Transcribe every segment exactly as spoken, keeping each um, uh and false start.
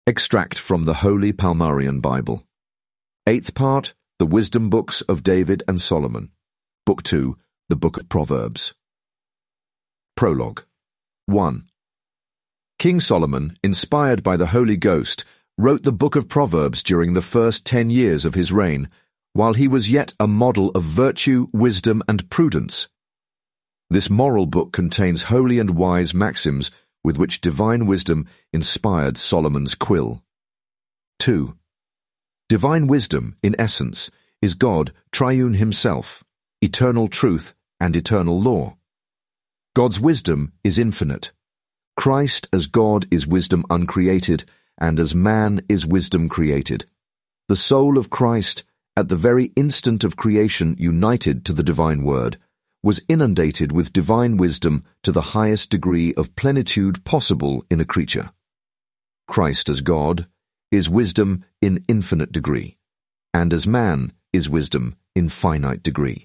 Extract from the Holy Palmarian Bible. Eighth part, the Wisdom Books of David and Solomon. Book two, the Book of Proverbs. Prologue. one. King Solomon, inspired by the Holy Ghost, wrote the Book of Proverbs during the first ten years of his reign, while he was yet a model of virtue, wisdom, and prudence. This moral book contains holy and wise maxims with which divine wisdom inspired Solomon's quill. two. Divine wisdom, in essence, is God, triune himself, eternal truth, and eternal law. God's wisdom is infinite. Christ as God is wisdom uncreated, and as man is wisdom created. The soul of Christ, at the very instant of creation united to the divine word, was inundated with divine wisdom to the highest degree of plenitude possible in a creature. Christ as God is wisdom in infinite degree, and as man is wisdom in finite degree.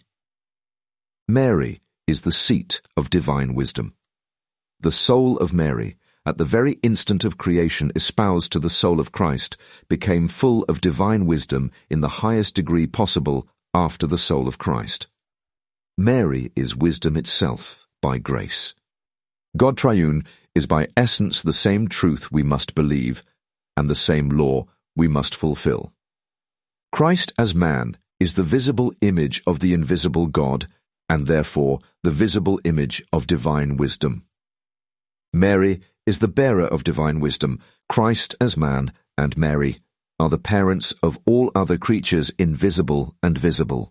Mary is the seat of divine wisdom. The soul of Mary, at the very instant of creation espoused to the soul of Christ, became full of divine wisdom in the highest degree possible after the soul of Christ. Mary is wisdom itself by grace. God triune is by essence the same truth we must believe, and the same law we must fulfill. Christ as man is the visible image of the invisible God, and therefore the visible image of divine wisdom. Mary is the bearer of divine wisdom. Christ as man and Mary are the parents of all other creatures invisible and visible.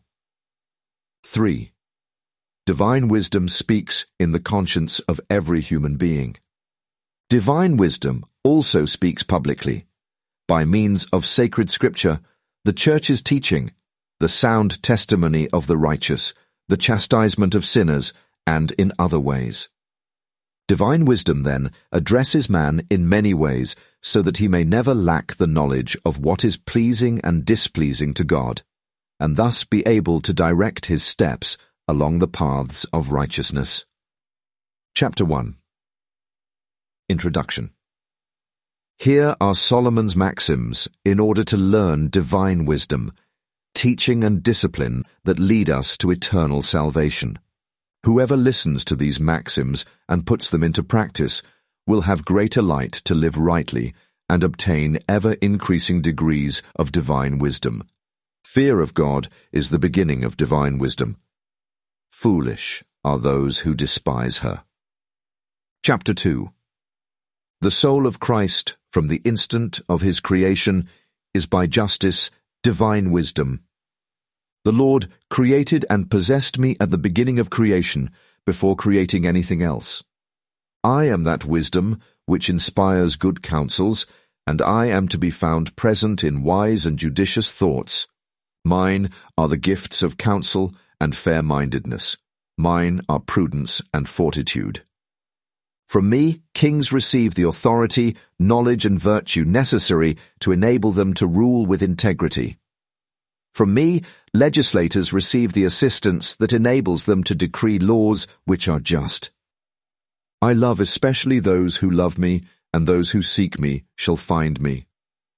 three. Divine wisdom speaks in the conscience of every human being. Divine wisdom also speaks publicly, by means of sacred scripture, the Church's teaching, the sound testimony of the righteous, the chastisement of sinners, and in other ways. Divine wisdom, then, addresses man in many ways so that he may never lack the knowledge of what is pleasing and displeasing to God, and thus be able to direct his steps along the paths of righteousness. Chapter one. Introduction. Here are Solomon's maxims in order to learn divine wisdom, teaching and discipline that lead us to eternal salvation. Whoever listens to these maxims and puts them into practice will have greater light to live rightly and obtain ever-increasing degrees of divine wisdom. Fear of God is the beginning of divine wisdom. Foolish are those who despise her. Chapter two. The soul of Christ, from the instant of his creation, is by justice divine wisdom. The Lord created and possessed me at the beginning of creation, before creating anything else. I am that wisdom which inspires good counsels, and I am to be found present in wise and judicious thoughts. Mine are the gifts of counsel and fair-mindedness. Mine are prudence and fortitude. From me, kings receive the authority, knowledge, and virtue necessary to enable them to rule with integrity. From me, legislators receive the assistance that enables them to decree laws which are just. I love especially those who love me, and those who seek me shall find me.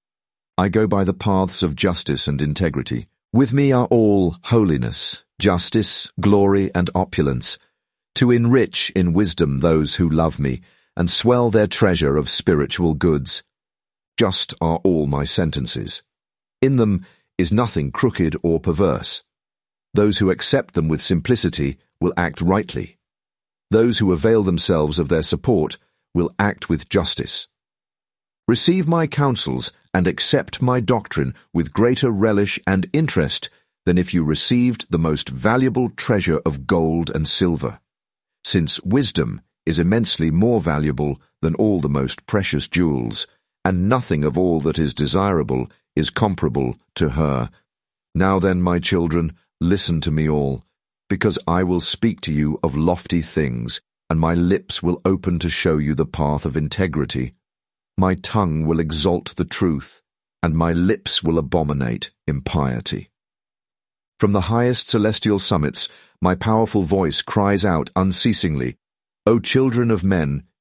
I go by the paths of justice and integrity. With me are all holiness, justice, glory, and opulence, to enrich in wisdom those who love me, and swell their treasure of spiritual goods. Just are all my sentences. In them is nothing crooked or perverse. Those who accept them with simplicity will act rightly. Those who avail themselves of their support will act with justice. Receive my counsels and accept my doctrine with greater relish and interest than if you received the most valuable treasure of gold and silver, since wisdom is immensely more valuable than all the most precious jewels, and nothing of all that is desirable is comparable to her. Now then, my children, listen to me all, because I will speak to you of lofty things, and my lips will open to show you the path of integrity. My tongue will exalt the truth, and my lips will abominate impiety. From the highest celestial summits, my powerful voice cries out unceasingly, O children of men,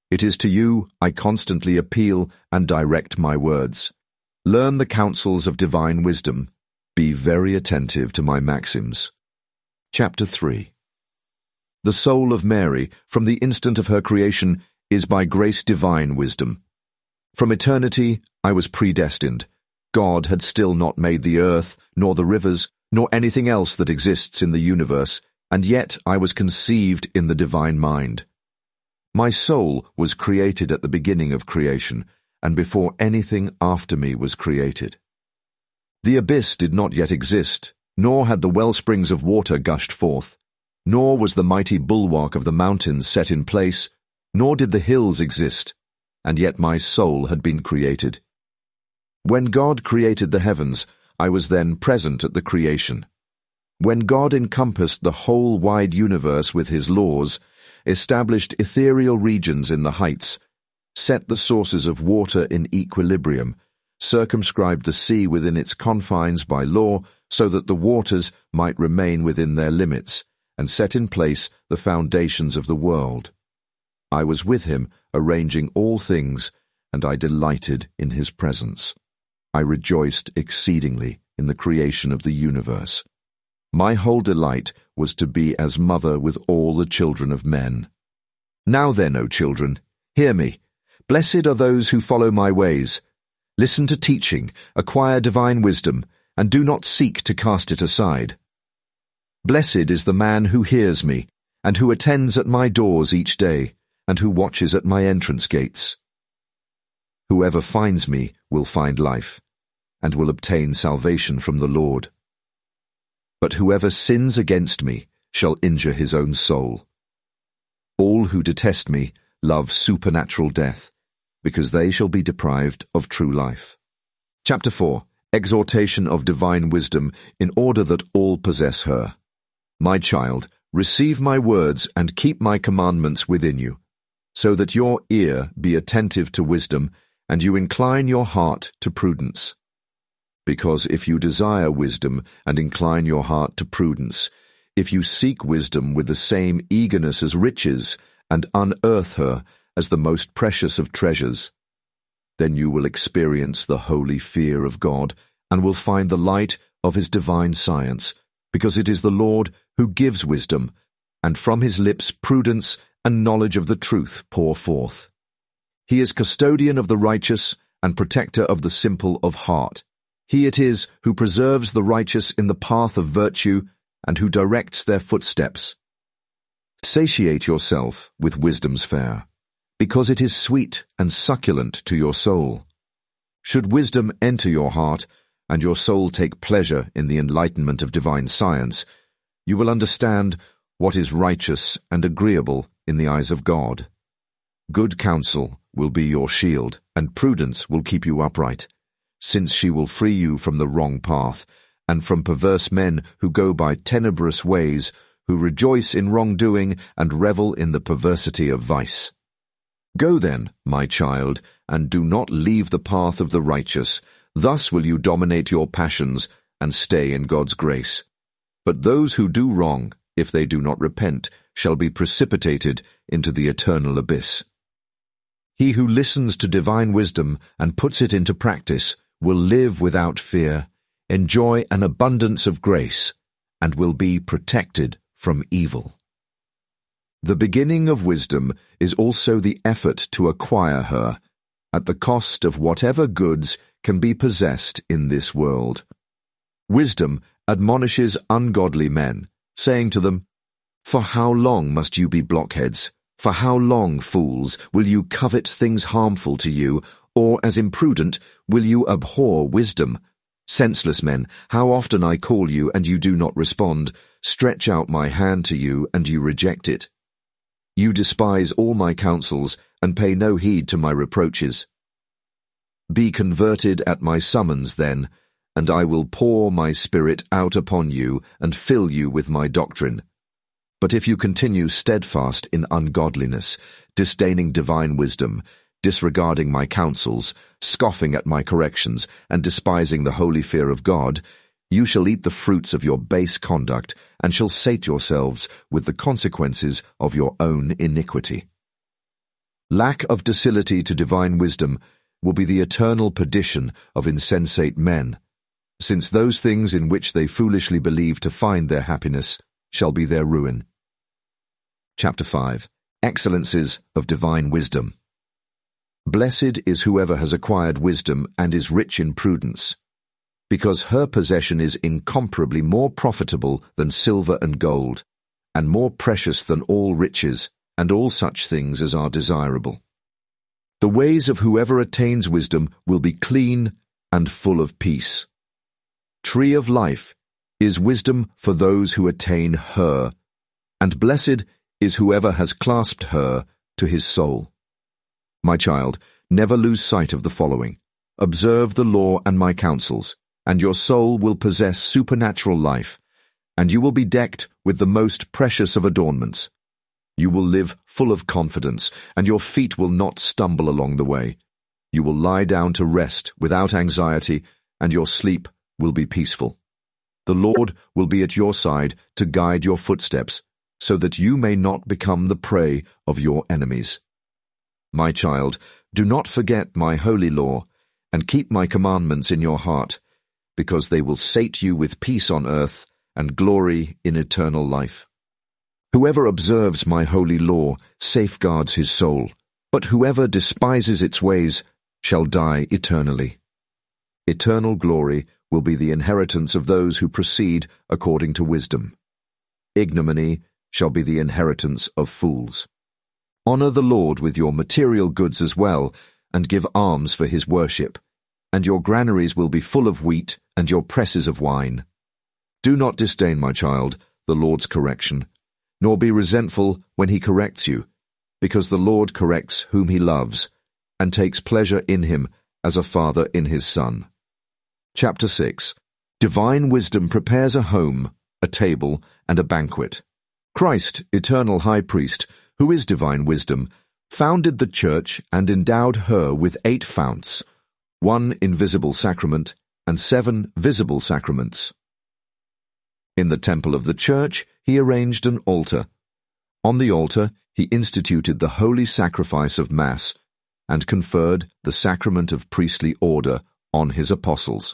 It is to you I constantly appeal and direct my words. Learn the counsels of divine wisdom. Be very attentive to my maxims. Chapter three. The soul of Mary, from the instant of her creation, is by grace divine wisdom. From eternity I was predestined. God had still not made the earth, nor the rivers, nor anything else that exists in the universe, and yet I was conceived in the divine mind. My soul was created at the beginning of creation, and before anything after me was created. The abyss did not yet exist, nor had the wellsprings of water gushed forth, nor was the mighty bulwark of the mountains set in place, nor did the hills exist, and yet my soul had been created. When God created the heavens, I was then present at the creation. When God encompassed the whole wide universe with his laws, established ethereal regions in the heights, set the sources of water in equilibrium, circumscribed the sea within its confines by law so that the waters might remain within their limits, and set in place the foundations of the world. I was with him, arranging all things, and I delighted in his presence. I rejoiced exceedingly in the creation of the universe. My whole delight was to be as mother with all the children of men. Now then, O children, hear me. Blessed are those who follow my ways. Listen to teaching, acquire divine wisdom, and do not seek to cast it aside. Blessed is the man who hears me, and who attends at my doors each day, and who watches at my entrance gates. Whoever finds me will find life, and will obtain salvation from the Lord. But whoever sins against me shall injure his own soul. All who detest me love supernatural death, because they shall be deprived of true life. Chapter four. Exhortation of divine wisdom, in order that all possess her. My child, receive my words and keep my commandments within you, so that your ear be attentive to wisdom, and you incline your heart to prudence. Because if you desire wisdom and incline your heart to prudence, if you seek wisdom with the same eagerness as riches, and unearth her as the most precious of treasures, then you will experience the holy fear of God, and will find the light of his divine science, because it is the Lord who gives wisdom, and from his lips prudence and knowledge of the truth pour forth. He is custodian of the righteous, and protector of the simple of heart. He it is who preserves the righteous in the path of virtue, and who directs their footsteps. Satiate yourself with wisdom's fare, because it is sweet and succulent to your soul. Should wisdom enter your heart, and your soul take pleasure in the enlightenment of divine science, you will understand what is righteous and agreeable in the eyes of God. Good counsel will be your shield, and prudence will keep you upright, since she will free you from the wrong path, and from perverse men who go by tenebrous ways, who rejoice in wrongdoing and revel in the perversity of vice. Go then, my child, and do not leave the path of the righteous. Thus will you dominate your passions and stay in God's grace. But those who do wrong, if they do not repent, shall be precipitated into the eternal abyss. He who listens to divine wisdom and puts it into practice will live without fear, enjoy an abundance of grace, and will be protected from evil. The beginning of wisdom is also the effort to acquire her, at the cost of whatever goods can be possessed in this world. Wisdom admonishes ungodly men, saying to them, "For how long must you be blockheads? For how long, fools, will you covet things harmful to you, or, as imprudent, will you abhor wisdom? Senseless men, how often I call you and you do not respond, stretch out my hand to you and you reject it. You despise all my counsels and pay no heed to my reproaches. Be converted at my summons then, and I will pour my spirit out upon you and fill you with my doctrine. But if you continue steadfast in ungodliness, disdaining divine wisdom, disregarding my counsels, scoffing at my corrections, and despising the holy fear of God, you shall eat the fruits of your base conduct, and shall sate yourselves with the consequences of your own iniquity." Lack of docility to divine wisdom will be the eternal perdition of insensate men, since those things in which they foolishly believe to find their happiness shall be their ruin. Chapter five. Excellencies of Divine Wisdom. Blessed is whoever has acquired wisdom and is rich in prudence, because her possession is incomparably more profitable than silver and gold, and more precious than all riches, and all such things as are desirable. The ways of whoever attains wisdom will be clean and full of peace. Tree of life is wisdom for those who attain her, and blessed is whoever has clasped her to his soul. My child, never lose sight of the following. Observe the law and my counsels, and your soul will possess supernatural life, and you will be decked with the most precious of adornments. You will live full of confidence, and your feet will not stumble along the way. You will lie down to rest without anxiety, and your sleep will be peaceful. The Lord will be at your side to guide your footsteps, so that you may not become the prey of your enemies. My child, do not forget my holy law, and keep my commandments in your heart, because they will sate you with peace on earth and glory in eternal life. Whoever observes my holy law safeguards his soul, but whoever despises its ways shall die eternally. Eternal glory will be the inheritance of those who proceed according to wisdom. Ignominy shall be the inheritance of fools. Honor the Lord with your material goods as well, and give alms for his worship, and your granaries will be full of wheat, and your presses of wine. Do not disdain, my child, the Lord's correction, nor be resentful when he corrects you, because the Lord corrects whom he loves, and takes pleasure in him as a father in his son. Chapter six. Divine wisdom prepares a home, a table, and a banquet. Christ, eternal high priest, who is divine wisdom, founded the church and endowed her with eight founts, one invisible sacrament and seven visible sacraments. In the temple of the church, he arranged an altar. On the altar, he instituted the holy sacrifice of Mass and conferred the sacrament of priestly order on his apostles.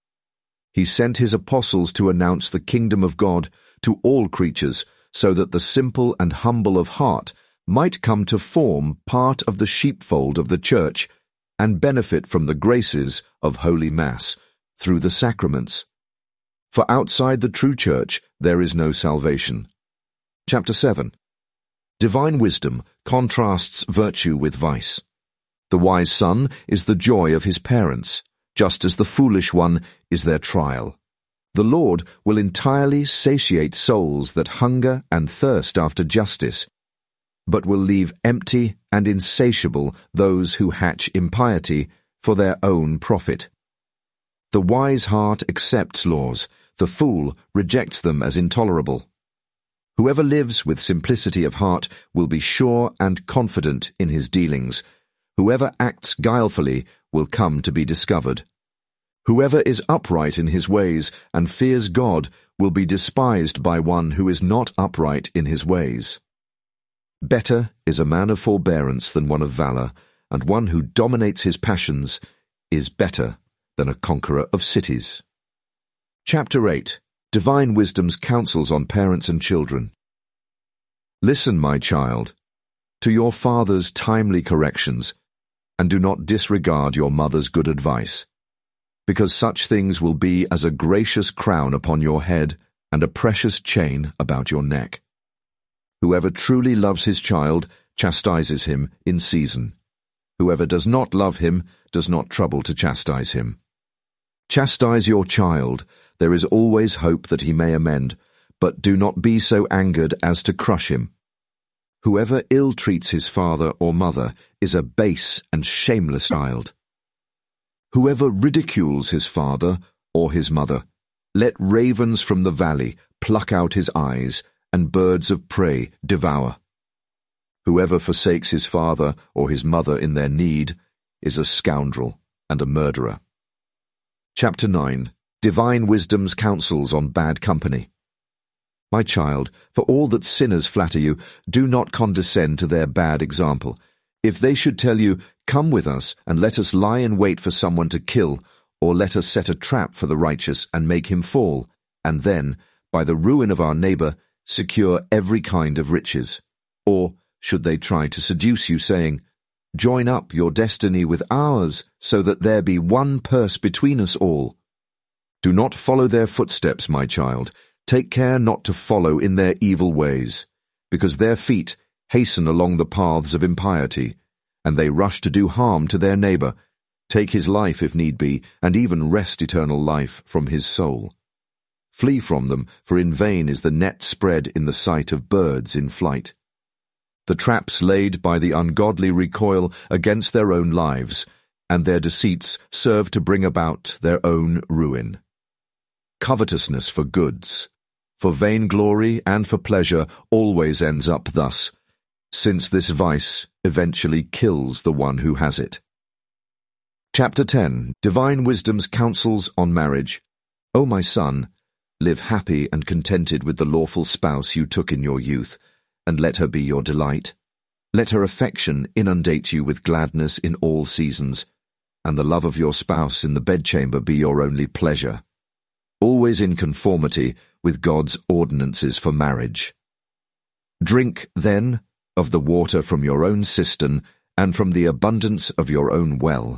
He sent his apostles to announce the kingdom of God to all creatures, so that the simple and humble of heart might come to form part of the sheepfold of the church and benefit from the graces of Holy Mass through the sacraments. For outside the true church there is no salvation. Chapter seven. Divine wisdom contrasts virtue with vice. The wise son is the joy of his parents, just as the foolish one is their trial. The Lord will entirely satiate souls that hunger and thirst after justice, but will leave empty and insatiable those who hatch impiety for their own profit. The wise heart accepts laws, the fool rejects them as intolerable. Whoever lives with simplicity of heart will be sure and confident in his dealings. Whoever acts guilefully will come to be discovered. Whoever is upright in his ways and fears God will be despised by one who is not upright in his ways. Better is a man of forbearance than one of valor, and one who dominates his passions is better than a conqueror of cities. Chapter eight. Divine Wisdom's Counsels on Parents and Children. Listen, my child, to your father's timely corrections, and do not disregard your mother's good advice, because such things will be as a gracious crown upon your head and a precious chain about your neck. Whoever truly loves his child chastises him in season. Whoever does not love him does not trouble to chastise him. Chastise your child, there is always hope that he may amend, but do not be so angered as to crush him. Whoever ill-treats his father or mother is a base and shameless child. Whoever ridicules his father or his mother, let ravens from the valley pluck out his eyes, and birds of prey devour. Whoever forsakes his father or his mother in their need is a scoundrel and a murderer. Chapter nine. Divine Wisdom's Counsels on Bad Company. My child, for all that sinners flatter you, do not condescend to their bad example. If they should tell you, 'Come with us, and let us lie in wait for someone to kill,' or 'Let us set a trap for the righteous and make him fall,' and then, by the ruin of our neighbor, secure every kind of riches. Or should they try to seduce you, saying, 'Join up your destiny with ours, so that there be one purse between us all'? Do not follow their footsteps, my child. Take care not to follow in their evil ways, because their feet hasten along the paths of impiety, and they rush to do harm to their neighbor, take his life if need be, and even wrest eternal life from his soul. Flee from them, for in vain is the net spread in the sight of birds in flight. The traps laid by the ungodly recoil against their own lives, and their deceits serve to bring about their own ruin. Covetousness for goods, for vainglory and for pleasure always ends up thus, since this vice eventually kills the one who has it. Chapter ten. Divine Wisdom's Counsels on Marriage. O my son, live happy and contented with the lawful spouse you took in your youth, and let her be your delight. Let her affection inundate you with gladness in all seasons, and the love of your spouse in the bedchamber be your only pleasure, always in conformity with God's ordinances for marriage. Drink, then, of the water from your own cistern and from the abundance of your own well.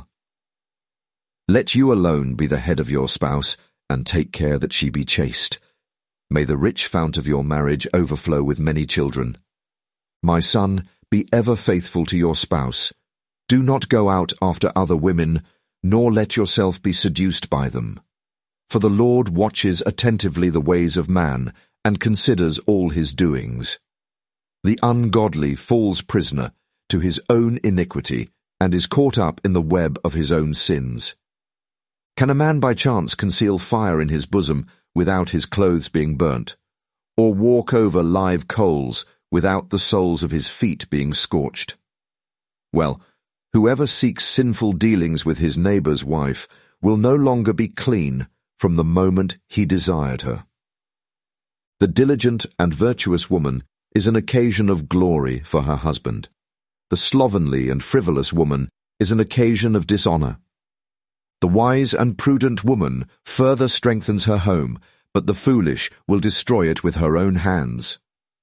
Let you alone be the head of your spouse, and take care that she be chaste. May the rich fount of your marriage overflow with many children. My son, be ever faithful to your spouse. Do not go out after other women, nor let yourself be seduced by them. For the Lord watches attentively the ways of man, and considers all his doings. The ungodly falls prisoner to his own iniquity, and is caught up in the web of his own sins. Can a man by chance conceal fire in his bosom without his clothes being burnt, or walk over live coals without the soles of his feet being scorched? Well, whoever seeks sinful dealings with his neighbor's wife will no longer be clean from the moment he desired her. The diligent and virtuous woman is an occasion of glory for her husband. The slovenly and frivolous woman is an occasion of dishonor. The wise and prudent woman further strengthens her home, but the foolish will destroy it with her own hands.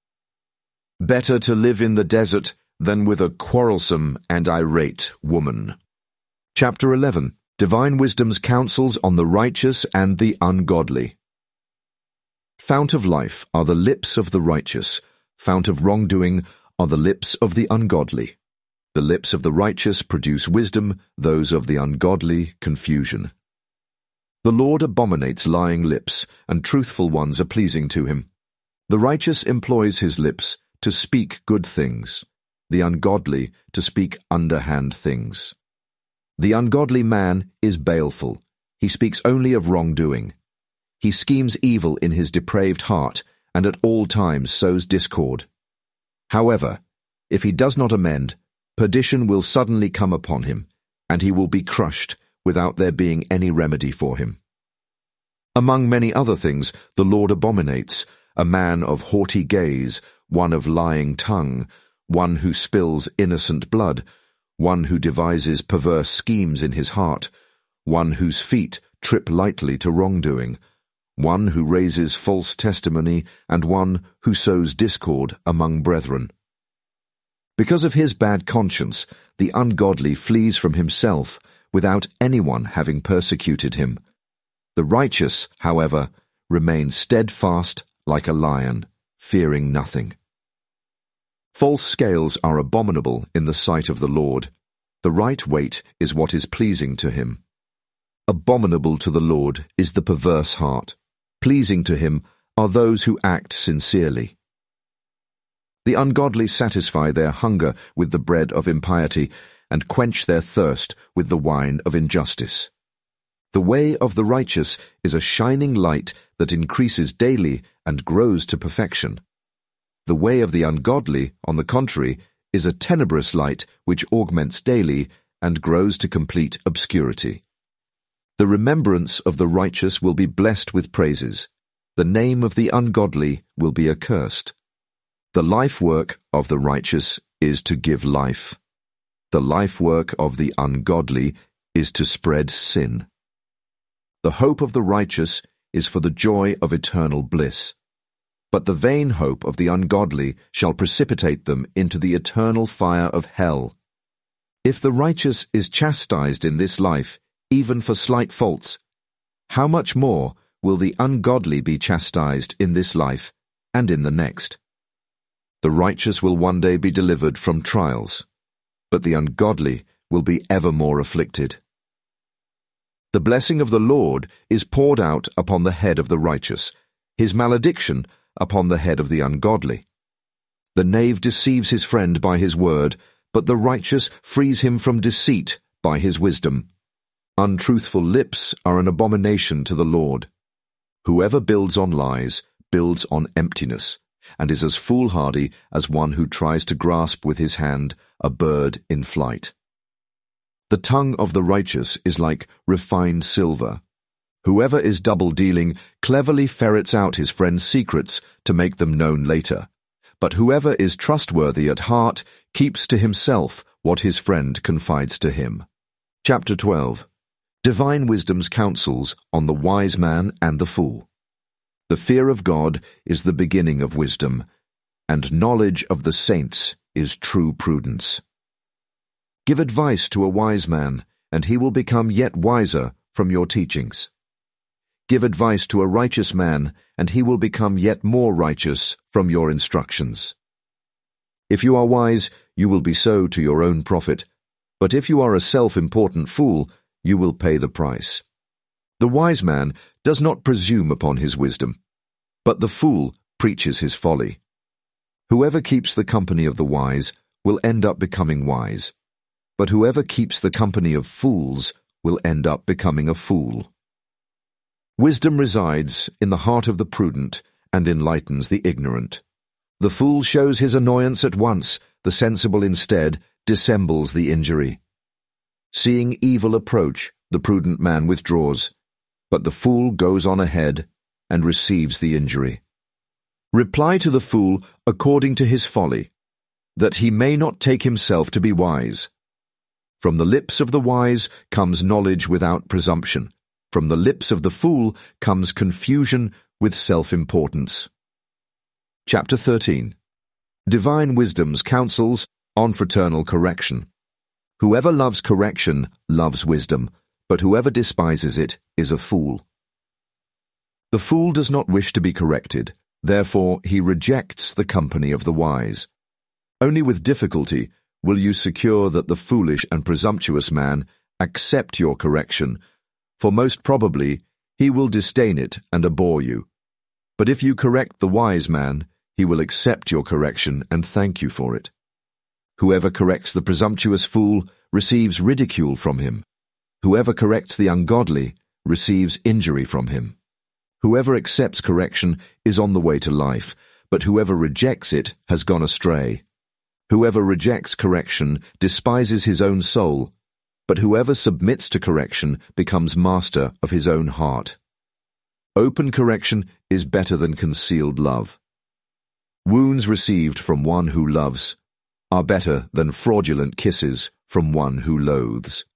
Better to live in the desert than with a quarrelsome and irate woman. Chapter eleven. Divine Wisdom's Counsels on the Righteous and the Ungodly. Fount of life are the lips of the righteous. Fount of wrongdoing are the lips of the ungodly. The lips of the righteous produce wisdom, those of the ungodly confusion. The Lord abominates lying lips, and truthful ones are pleasing to him. The righteous employs his lips to speak good things, the ungodly to speak underhand things. The ungodly man is baleful. He speaks only of wrongdoing. He schemes evil in his depraved heart, and at all times sows discord. However, if he does not amend, perdition will suddenly come upon him, and he will be crushed without there being any remedy for him. Among many other things, the Lord abominates a man of haughty gaze, one of lying tongue, one who spills innocent blood, one who devises perverse schemes in his heart, one whose feet trip lightly to wrongdoing, one who raises false testimony, and one who sows discord among brethren. Because of his bad conscience, the ungodly flees from himself without anyone having persecuted him. The righteous, however, remains steadfast like a lion, fearing nothing. False scales are abominable in the sight of the Lord. The right weight is what is pleasing to him. Abominable to the Lord is the perverse heart. Pleasing to him are those who act sincerely. The ungodly satisfy their hunger with the bread of impiety, and quench their thirst with the wine of injustice. The way of the righteous is a shining light that increases daily and grows to perfection. The way of the ungodly, on the contrary, is a tenebrous light which augments daily and grows to complete obscurity. The remembrance of the righteous will be blessed with praises. The name of the ungodly will be accursed. The life work of the righteous is to give life. The life work of the ungodly is to spread sin. The hope of the righteous is for the joy of eternal bliss. But the vain hope of the ungodly shall precipitate them into the eternal fire of hell. If the righteous is chastised in this life, even for slight faults, how much more will the ungodly be chastised in this life and in the next? The righteous will one day be delivered from trials, but the ungodly will be evermore afflicted. The blessing of the Lord is poured out upon the head of the righteous, his malediction upon the head of the ungodly. The knave deceives his friend by his word, but the righteous frees him from deceit by his wisdom. Untruthful lips are an abomination to the Lord. Whoever builds on lies builds on emptiness, and is as foolhardy as one who tries to grasp with his hand a bird in flight. The tongue of the righteous is like refined silver. Whoever is double-dealing cleverly ferrets out his friend's secrets to make them known later. But whoever is trustworthy at heart keeps to himself what his friend confides to him. Chapter twelve. Divine Wisdom's Counsels on the Wise Man and the Fool. The fear of God is the beginning of wisdom, and knowledge of the saints is true prudence. Give advice to a wise man, and he will become yet wiser from your teachings. Give advice to a righteous man, and he will become yet more righteous from your instructions. If you are wise, you will be so to your own profit, but if you are a self-important fool, you will pay the price. The wise man does not presume upon his wisdom, but the fool preaches his folly. Whoever keeps the company of the wise will end up becoming wise, but whoever keeps the company of fools will end up becoming a fool. Wisdom resides in the heart of the prudent and enlightens the ignorant. The fool shows his annoyance at once, the sensible instead dissembles the injury. Seeing evil approach, the prudent man withdraws, but the fool goes on ahead and receives the injury. Reply to the fool according to his folly, that he may not take himself to be wise. From the lips of the wise comes knowledge without presumption. From the lips of the fool comes confusion with self-importance. Chapter thirteen. Divine Wisdom's Counsels on Fraternal Correction. Whoever loves correction loves wisdom, but whoever despises it is a fool. The fool does not wish to be corrected, therefore he rejects the company of the wise. Only with difficulty will you secure that the foolish and presumptuous man accept your correction, for most probably he will disdain it and abhor you. But if you correct the wise man, he will accept your correction and thank you for it. Whoever corrects the presumptuous fool receives ridicule from him. Whoever corrects the ungodly receives injury from him. Whoever accepts correction is on the way to life, but whoever rejects it has gone astray. Whoever rejects correction despises his own soul, but whoever submits to correction becomes master of his own heart. Open correction is better than concealed love. Wounds received from one who loves are better than fraudulent kisses from one who loathes.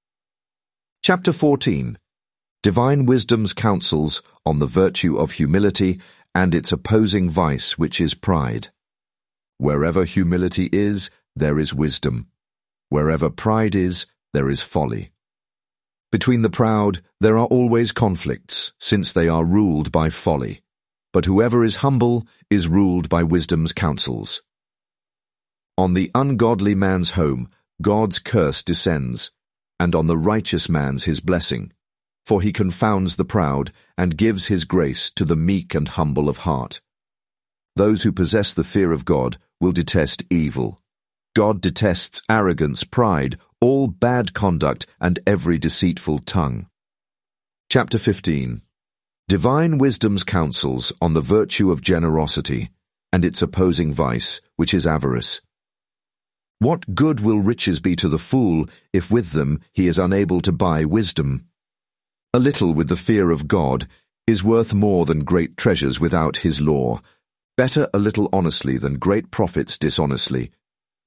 Chapter fourteen. Divine Wisdom's Counsels on the Virtue of Humility and its opposing vice, which is pride. Wherever humility is, there is wisdom. Wherever pride is, there is folly. Between the proud, there are always conflicts, since they are ruled by folly. But whoever is humble is ruled by wisdom's counsels. On the ungodly man's home, God's curse descends, and on the righteous man's his blessing. For he confounds the proud and gives his grace to the meek and humble of heart. Those who possess the fear of God will detest evil. God detests arrogance, pride, all bad conduct, and every deceitful tongue. Chapter fifteen. Divine Wisdom's Counsels on the Virtue of Generosity and its opposing vice, which is avarice. What good will riches be to the fool if with them he is unable to buy wisdom? A little with the fear of God is worth more than great treasures without his law. Better a little honestly than great profits dishonestly.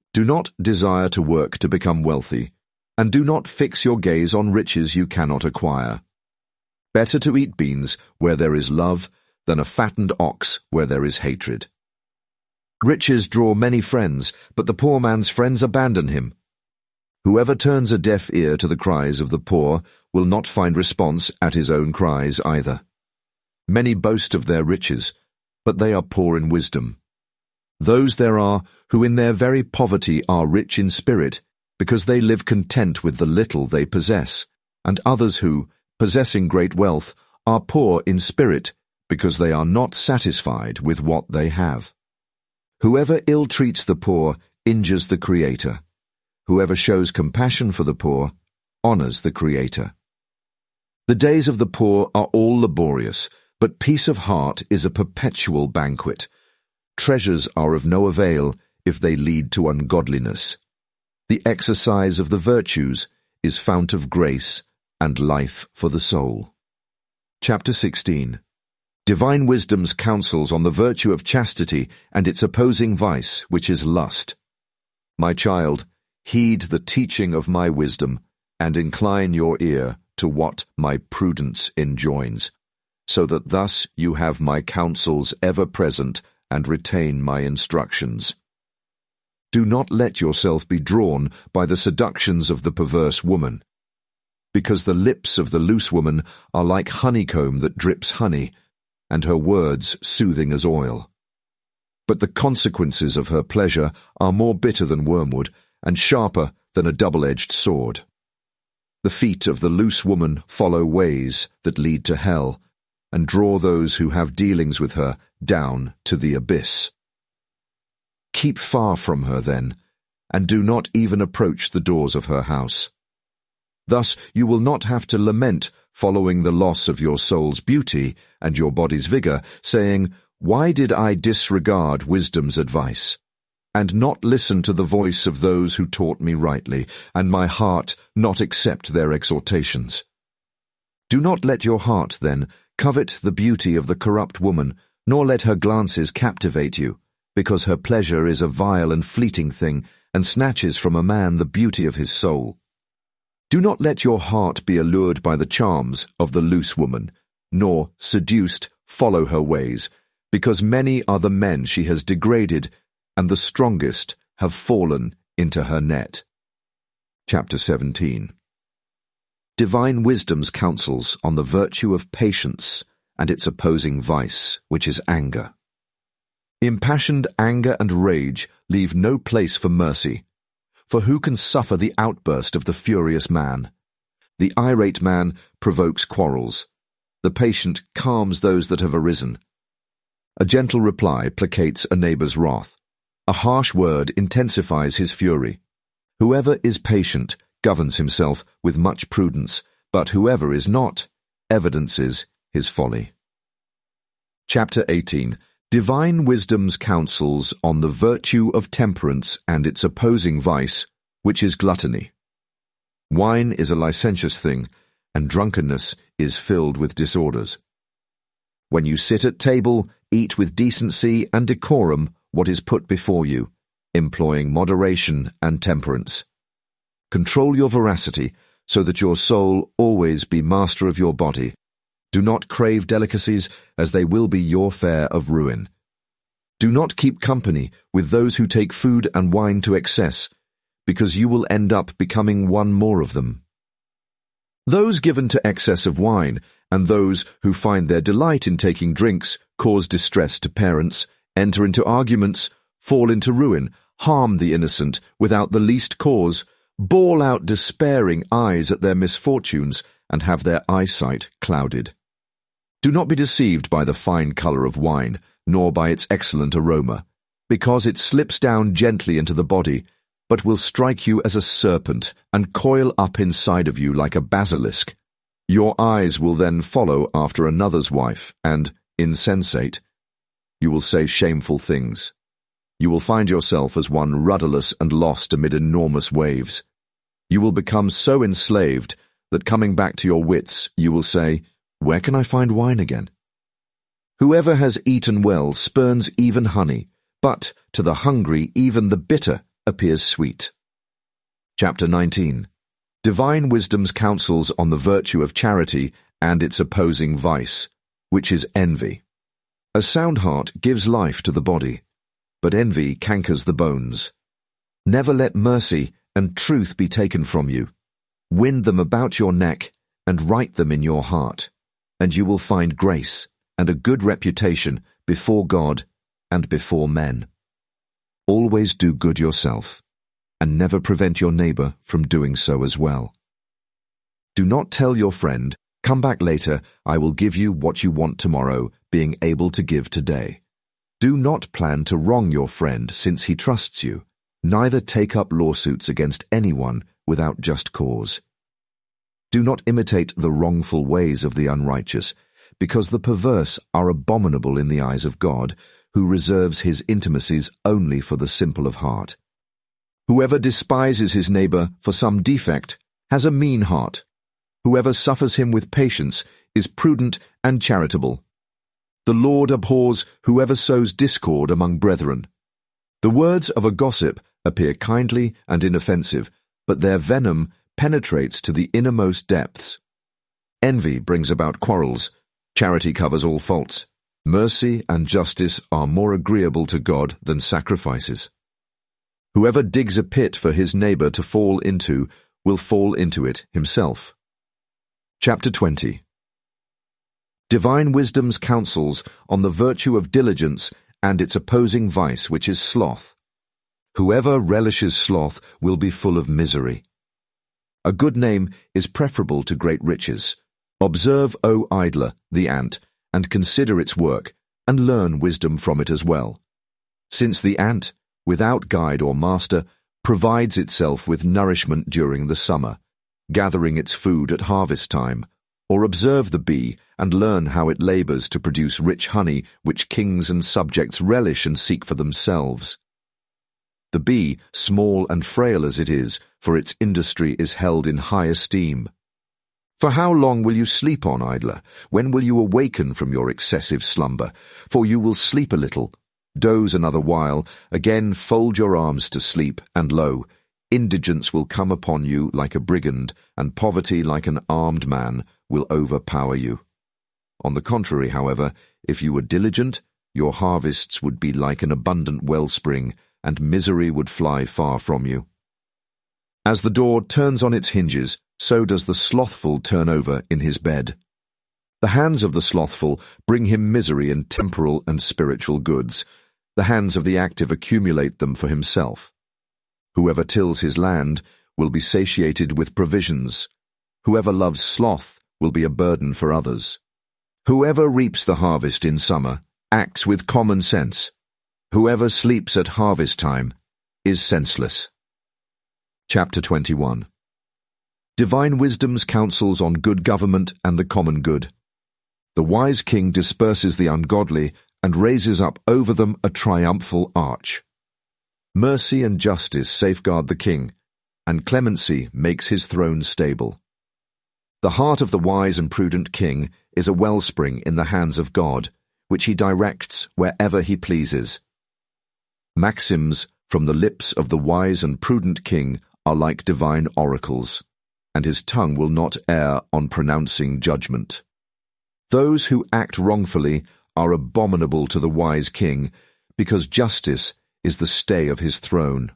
Do not desire to work to become wealthy, and do not fix your gaze on riches you cannot acquire. Better to eat beans where there is love than a fattened ox where there is hatred. Riches draw many friends, but the poor man's friends abandon him. Whoever turns a deaf ear to the cries of the poor will not find response at his own cries either. Many boast of their riches, but they are poor in wisdom. Those there are who in their very poverty are rich in spirit, because they live content with the little they possess, and others who, possessing great wealth, are poor in spirit, because they are not satisfied with what they have. Whoever ill-treats the poor injures the Creator. Whoever shows compassion for the poor honors the Creator. The days of the poor are all laborious, but peace of heart is a perpetual banquet. Treasures are of no avail if they lead to ungodliness. The exercise of the virtues is fount of grace and life for the soul. Chapter sixteen. Divine wisdom's counsels on the virtue of chastity and its opposing vice, which is lust. My child, heed the teaching of my wisdom, and incline your ear to what my prudence enjoins, so that thus you have my counsels ever present and retain my instructions. Do not let yourself be drawn by the seductions of the perverse woman, because the lips of the loose woman are like honeycomb that drips honey, and her words soothing as oil. But the consequences of her pleasure are more bitter than wormwood, and sharper than a double-edged sword. The feet of the loose woman follow ways that lead to hell, and draw those who have dealings with her down to the abyss. Keep far from her then, and do not even approach the doors of her house. Thus you will not have to lament following the loss of your soul's beauty and your body's vigor, saying, "Why did I disregard wisdom's advice, and not listen to the voice of those who taught me rightly, and my heart not accept their exhortations?" Do not let your heart, then, covet the beauty of the corrupt woman, nor let her glances captivate you, because her pleasure is a vile and fleeting thing, and snatches from a man the beauty of his soul. Do not let your heart be allured by the charms of the loose woman, nor, seduced, follow her ways, because many are the men she has degraded, and the strongest have fallen into her net. Chapter seventeen. Divine wisdom's counsels on the virtue of patience and its opposing vice, which is anger. Impassioned anger and rage leave no place for mercy, for who can suffer the outburst of the furious man? The irate man provokes quarrels. The patient calms those that have arisen. A gentle reply placates a neighbor's wrath. A harsh word intensifies his fury. Whoever is patient governs himself with much prudence, but whoever is not evidences his folly. Chapter eighteen. Divine wisdom's counsels on the virtue of temperance and its opposing vice, which is gluttony. Wine is a licentious thing, and drunkenness is filled with disorders. When you sit at table, eat with decency and decorum what is put before you, employing moderation and temperance. Control your voracity, so that your soul always be master of your body. Do not crave delicacies, as they will be your fare of ruin. Do not keep company with those who take food and wine to excess, because you will end up becoming one more of them. Those given to excess of wine, and those who find their delight in taking drinks, cause distress to parents, enter into arguments, fall into ruin, harm the innocent without the least cause, bawl out despairing eyes at their misfortunes, and have their eyesight clouded. Do not be deceived by the fine colour of wine, nor by its excellent aroma, because it slips down gently into the body, but will strike you as a serpent and coil up inside of you like a basilisk. Your eyes will then follow after another's wife, and, insensate, you will say shameful things. You will find yourself as one rudderless and lost amid enormous waves. You will become so enslaved that coming back to your wits, you will say, "Where can I find wine again?" Whoever has eaten well spurns even honey, but to the hungry even the bitter appears sweet. Chapter nineteen. Divine wisdom's counsels on the virtue of charity and its opposing vice, which is envy. A sound heart gives life to the body, but envy cankers the bones. Never let mercy and truth be taken from you. Wind them about your neck and write them in your heart, and you will find grace and a good reputation before God and before men. Always do good yourself, and never prevent your neighbor from doing so as well. Do not tell your friend, "Come back later, I will give you what you want tomorrow," being able to give today. Do not plan to wrong your friend since he trusts you. Neither take up lawsuits against anyone without just cause. Do not imitate the wrongful ways of the unrighteous, because the perverse are abominable in the eyes of God, who reserves his intimacies only for the simple of heart. Whoever despises his neighbor for some defect has a mean heart. Whoever suffers him with patience is prudent and charitable. The Lord abhors whoever sows discord among brethren. The words of a gossip appear kindly and inoffensive, but their venom penetrates to the innermost depths. Envy brings about quarrels. Charity covers all faults. Mercy and justice are more agreeable to God than sacrifices. Whoever digs a pit for his neighbor to fall into will fall into it himself. Chapter twenty. Divine wisdom's counsels on the virtue of diligence and its opposing vice, which is sloth. Whoever relishes sloth will be full of misery. A good name is preferable to great riches. Observe, O idler, the ant, and consider its work, and learn wisdom from it as well. Since the ant, without guide or master, provides itself with nourishment during the summer, gathering its food at harvest time, or observe the bee and learn how it labors to produce rich honey which kings and subjects relish and seek for themselves. The bee, small and frail as it is, for its industry is held in high esteem. For how long will you sleep on, idler? When will you awaken from your excessive slumber? For you will sleep a little, doze another while, again fold your arms to sleep, and lo, indigence will come upon you like a brigand, and poverty like an armed man will overpower you. On the contrary, however, if you were diligent, your harvests would be like an abundant wellspring, and misery would fly far from you. As the door turns on its hinges, so does the slothful turn over in his bed. The hands of the slothful bring him misery in temporal and spiritual goods. The hands of the active accumulate them for himself. Whoever tills his land will be satiated with provisions. Whoever loves sloth will be a burden for others. Whoever reaps the harvest in summer acts with common sense. Whoever sleeps at harvest time is senseless. Chapter twenty-one. Divine wisdom's counsels on good government and the common good. The wise king disperses the ungodly and raises up over them a triumphal arch. Mercy and justice safeguard the king, and clemency makes his throne stable. The heart of the wise and prudent king is a wellspring in the hands of God, which he directs wherever he pleases. Maxims from the lips of the wise and prudent king are like divine oracles, and his tongue will not err on pronouncing judgment. Those who act wrongfully are abominable to the wise king, because justice is the stay of his throne.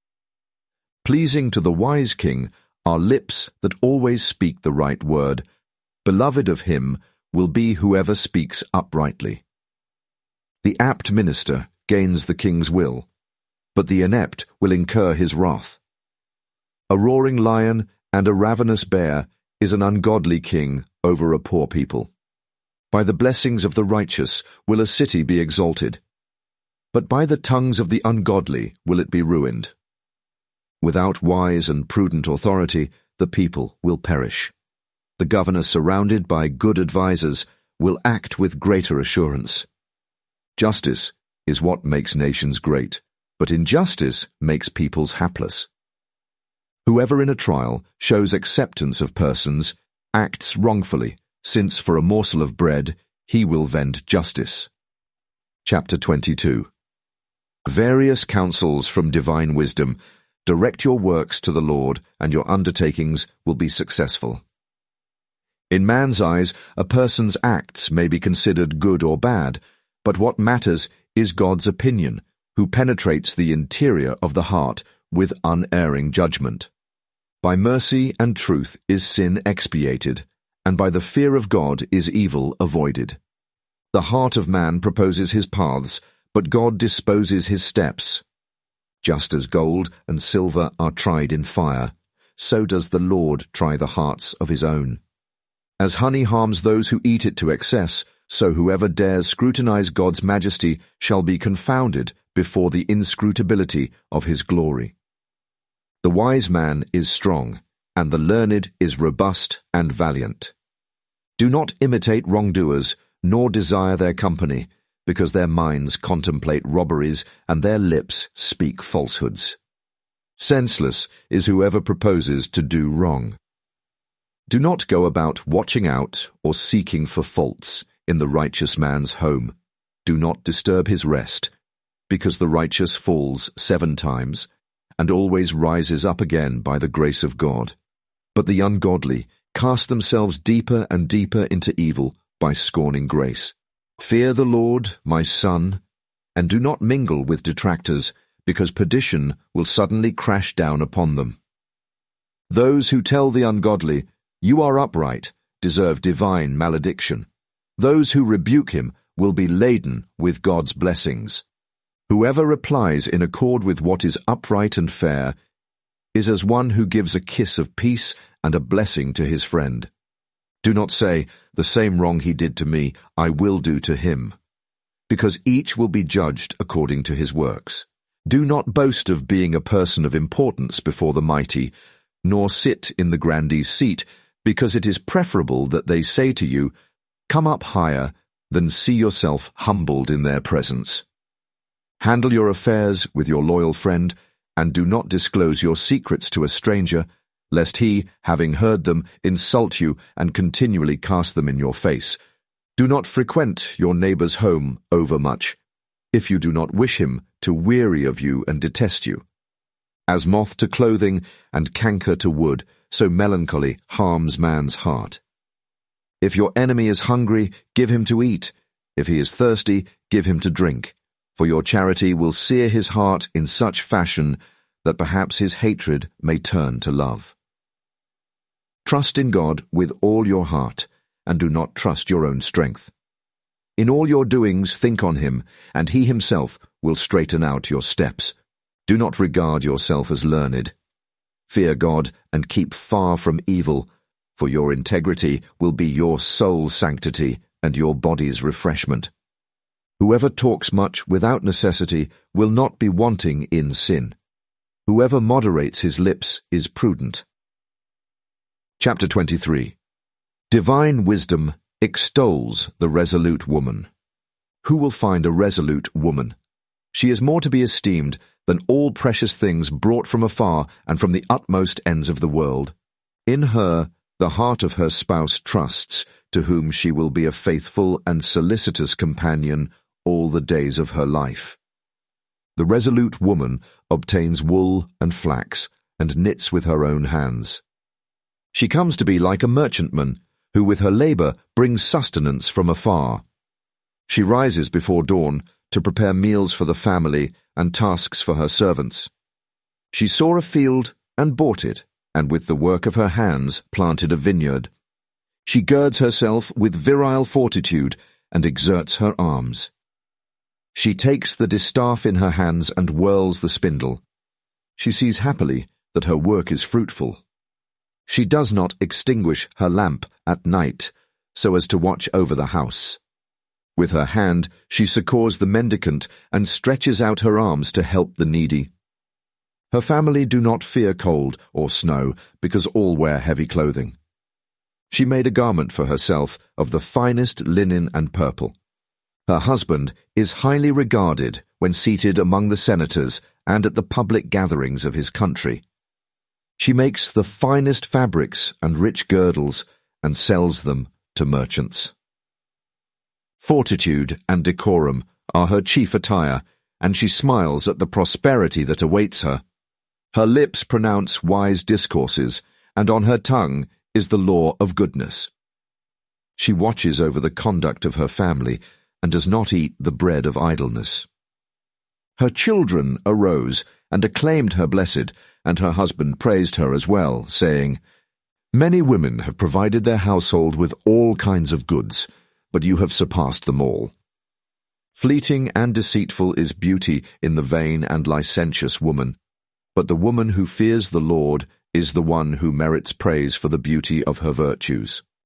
Pleasing to the wise king are lips that always speak the right word. Beloved of him will be whoever speaks uprightly. The apt minister gains the king's will, but the inept will incur his wrath. A roaring lion and a ravenous bear is an ungodly king over a poor people. By the blessings of the righteous will a city be exalted, but by the tongues of the ungodly will it be ruined. Without wise and prudent authority, the people will perish. The governor surrounded by good advisers will act with greater assurance. Justice is what makes nations great, but injustice makes peoples hapless. Whoever in a trial shows acceptance of persons acts wrongfully, since for a morsel of bread he will vend justice. Chapter twenty-two. Various counsels from divine wisdom. Direct your works to the Lord, and your undertakings will be successful. In man's eyes, a person's acts may be considered good or bad, but what matters is God's opinion, who penetrates the interior of the heart with unerring judgment. By mercy and truth is sin expiated, and by the fear of God is evil avoided. The heart of man proposes his paths, but God disposes his steps. Just as gold and silver are tried in fire, so does the Lord try the hearts of his own. As honey harms those who eat it to excess, so whoever dares scrutinize God's majesty shall be confounded before the inscrutability of his glory. The wise man is strong, and the learned is robust and valiant. Do not imitate wrongdoers, nor desire their company, because their minds contemplate robberies and their lips speak falsehoods. Senseless is whoever proposes to do wrong. Do not go about watching out or seeking for faults in the righteous man's home. Do not disturb his rest, because the righteous falls seven times and always rises up again by the grace of God. But the ungodly cast themselves deeper and deeper into evil by scorning grace. Fear the Lord, my son, and do not mingle with detractors, because perdition will suddenly crash down upon them. Those who tell the ungodly, "You are upright," deserve divine malediction. Those who rebuke him will be laden with God's blessings. Whoever replies in accord with what is upright and fair is as one who gives a kiss of peace and a blessing to his friend. Do not say, "The same wrong he did to me, I will do to him," because each will be judged according to his works. Do not boast of being a person of importance before the mighty, nor sit in the grandee's seat, because it is preferable that they say to you, "Come up higher," than see yourself humbled in their presence. Handle your affairs with your loyal friend, and do not disclose your secrets to a stranger, lest he, having heard them, insult you and continually cast them in your face. Do not frequent your neighbor's home overmuch, if you do not wish him to weary of you and detest you. As moth to clothing and canker to wood, so melancholy harms man's heart. If your enemy is hungry, give him to eat. If he is thirsty, give him to drink. For your charity will sear his heart in such fashion that perhaps his hatred may turn to love. Trust in God with all your heart, and do not trust your own strength. In all your doings think on him, and he himself will straighten out your steps. Do not regard yourself as learned. Fear God and keep far from evil, for your integrity will be your soul's sanctity and your body's refreshment. Whoever talks much without necessity will not be wanting in sin. Whoever moderates his lips is prudent. Chapter twenty-three. Divine wisdom extols the resolute woman. Who will find a resolute woman? She is more to be esteemed than all precious things brought from afar and from the utmost ends of the world. In her the heart of her spouse trusts, to whom she will be a faithful and solicitous companion all the days of her life. The resolute woman obtains wool and flax, and knits with her own hands. She comes to be like a merchantman, who with her labor brings sustenance from afar. She rises before dawn to prepare meals for the family and tasks for her servants. She saw a field and bought it, and with the work of her hands planted a vineyard. She girds herself with virile fortitude and exerts her arms. She takes the distaff in her hands and whirls the spindle. She sees happily that her work is fruitful. She does not extinguish her lamp at night, so as to watch over the house. With her hand she succours the mendicant and stretches out her arms to help the needy. Her family do not fear cold or snow, because all wear heavy clothing. She made a garment for herself of the finest linen and purple. Her husband is highly regarded when seated among the senators and at the public gatherings of his country. She makes the finest fabrics and rich girdles and sells them to merchants. Fortitude and decorum are her chief attire, and she smiles at the prosperity that awaits her. Her lips pronounce wise discourses, and on her tongue is the law of goodness. She watches over the conduct of her family, and does not eat the bread of idleness. Her children arose, and acclaimed her blessed, and her husband praised her as well, saying, Many women have provided their household with all kinds of goods, but you have surpassed them all. Fleeting and deceitful is beauty in the vain and licentious woman, but the woman who fears the Lord is the one who merits praise for the beauty of her virtues.